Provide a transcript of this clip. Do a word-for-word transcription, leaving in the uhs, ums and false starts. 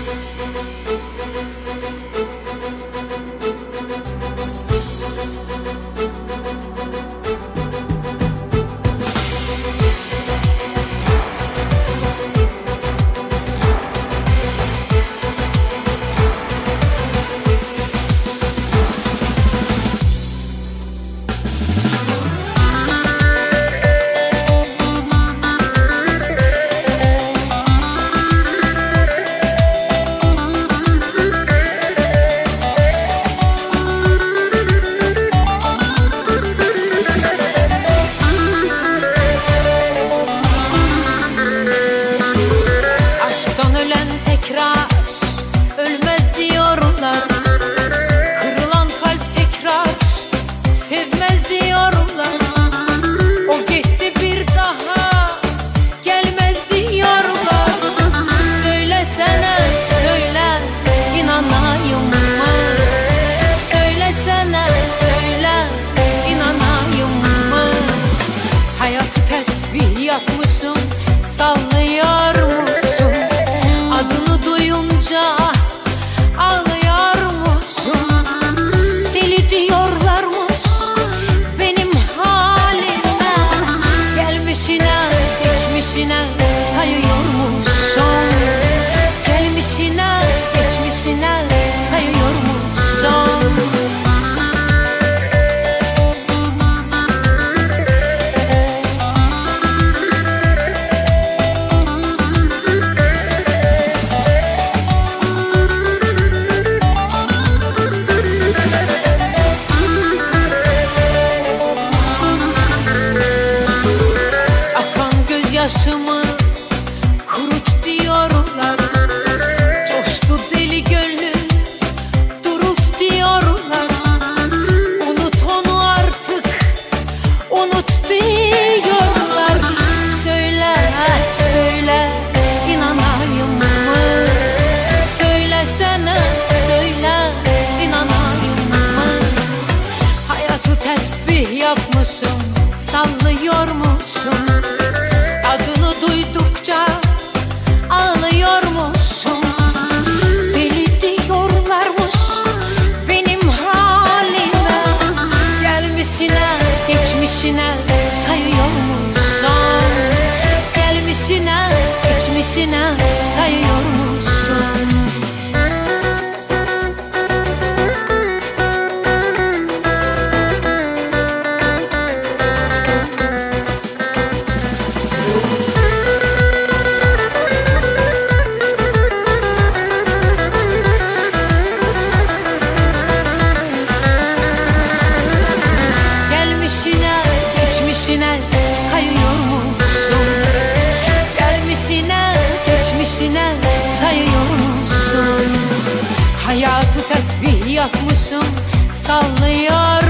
Yapmışım, sallıyor musun? Adını duyunca ağlıyor musun? Deli diyorlarmış benim halime. Gelmişine geçmişine sayıyor musun? Gelmişine geçmişine sayıyor musun? Yaşımı kurut diyorlar, coştu deli gönlüm durut diyorlar. Unut onu artık, unut diyorlar. Söyle, söyle, inanayım mı? Söylesene, söyle, inanayım mı? Hayatı tesbih yapmışım, sallıyor musun? Adını duydukça ağlıyor musun? Deli diyorlarmış benim halime. Gelmişine geçmişine sayıyor musun? Gelmişine geçmişine sayıyor musun? Geçmişine sayıyor musun? Gelmişine geçmişine sayıyor musun? Hayatı tesbih yapmışım, sallıyor